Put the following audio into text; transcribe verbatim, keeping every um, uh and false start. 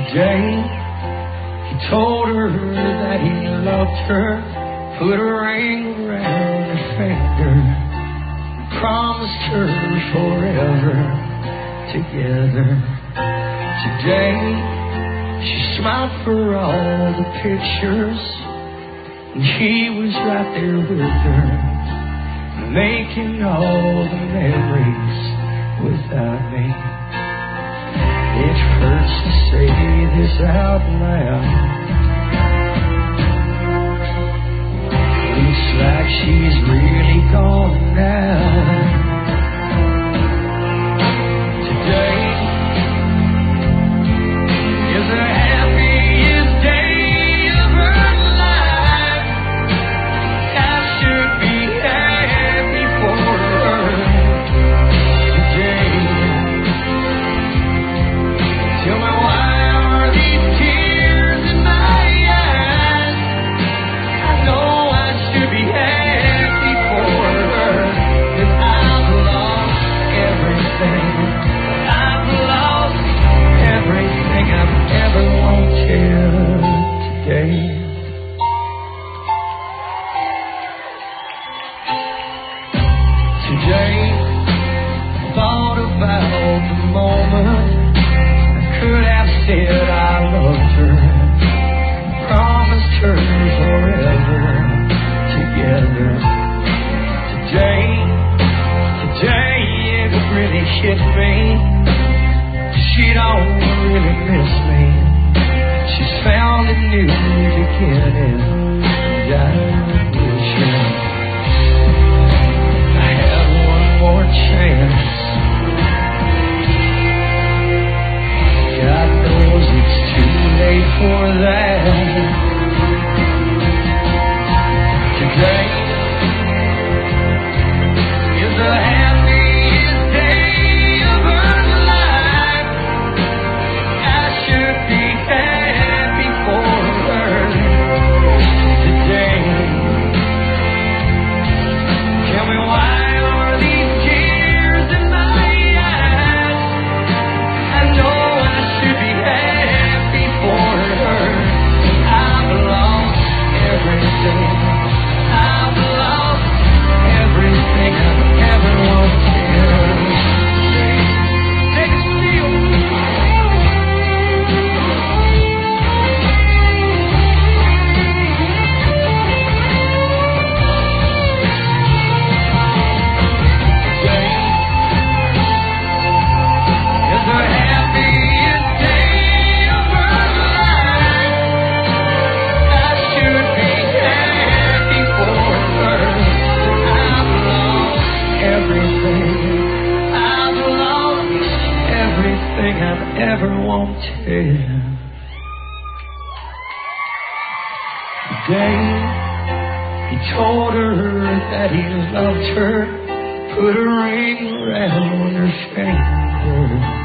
Today, he told her that he loved her, put a ring around her finger, and promised her forever together. Today, she smiled for all the pictures, and he was right there with her, making all the memories without me. It hurts to say this out loud. Looks like she's really gone now. Today is the happiest day of her life. I should be happy for her today. Tell me, why are these tears in my eyes? I know I should be happy for her, 'cause I've lost everything. I've lost everything I've ever wanted today. Today, I thought about the moment could have said I loved her, promised her forever together. Today, today it really hit me. She don't really miss me. She's found a new beginning, and I wish her I had one more chance. God knows it's too late for that. Today is the happiest day of her life. I should be happy for her today. Tell me, why are these tears in my eyes? I know I should be happy for her. I've lost everything. I've lost everything I've ever wanted. Take a steal. Today is the happiest day of her life. I should be happy for her. I've lost everything. I've lost everything I've ever wanted. Today, he told her that he loved her, put a ring around her finger,